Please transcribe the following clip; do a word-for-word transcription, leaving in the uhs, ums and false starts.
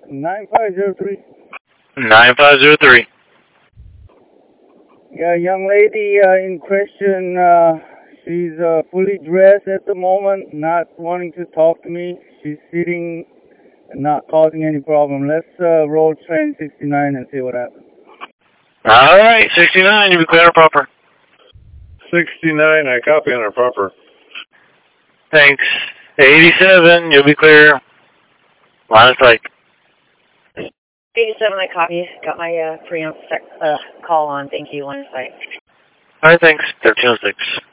nine five zero three. nine five zero three. Yeah, young lady uh, in question, uh, she's uh, fully dressed at the moment, not wanting to talk to me. She's sitting and not causing any problem. Let's uh, roll train sixty-nine and see what happens. All right, sixty-nine, you'll be clear and proper. sixty-nine, I copy on our proper. Thanks. eighty-seven, you'll be clear. Line of sight. eighty-seven, I copy. Got my uh, preamp sec- uh, call on. Thank you. Line of sight. All right, thanks. thirteen oh six.